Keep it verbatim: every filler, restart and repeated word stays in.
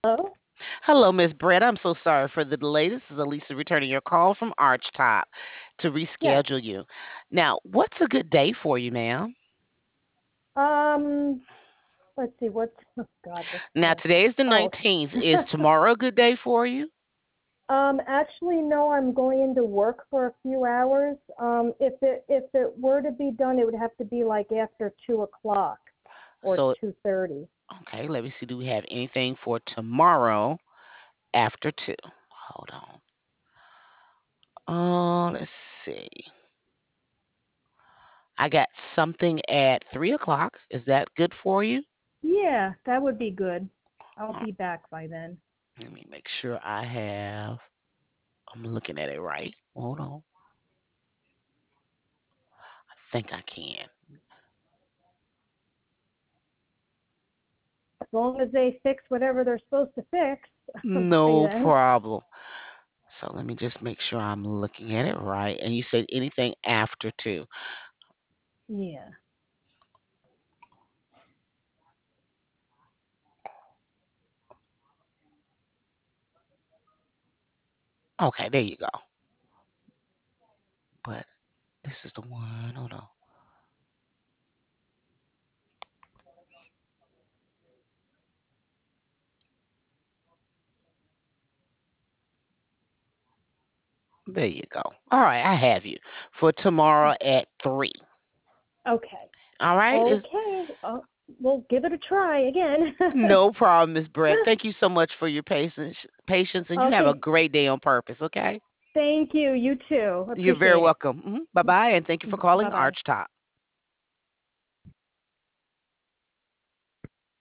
Hello? Hello, Miss Brett. I'm so sorry for the delay. This is Elisa returning your call from Archtop to Yes. reschedule you. Now, what's a good day for you, ma'am? Um, let's see, what's, oh God, what's Now, today? today is the Oh, nineteenth. Is tomorrow a good day for you? um, actually, no, I'm going into work for a few hours. Um, if it, if it were to be done, it would have to be like after two o'clock or So, two thirty. okay, let me see. Do we have anything for tomorrow after two? Hold on. Uh, let's see. I got something at three o'clock. Is that good for you? Yeah, that would be good. I'll Uh, be back by then. Let me make sure I have. I'm looking at it right. Hold on. I think I can. As long as they fix whatever they're supposed to fix by No then. problem. So let me just make sure I'm looking at it right. And you said anything after two. Yeah. Okay, there you go. But this is the one. Hold on. There you go. All right, I have you for tomorrow at three. Okay. All right. Is Okay. Uh, we'll give it a try again. no problem, Miss Brett. Thank you so much for your patience, patience, and you have a Okay. great day on purpose. Okay. Thank you. You too. You're very Appreciate it. welcome. Bye bye, and thank you for calling Bye bye. Archtop.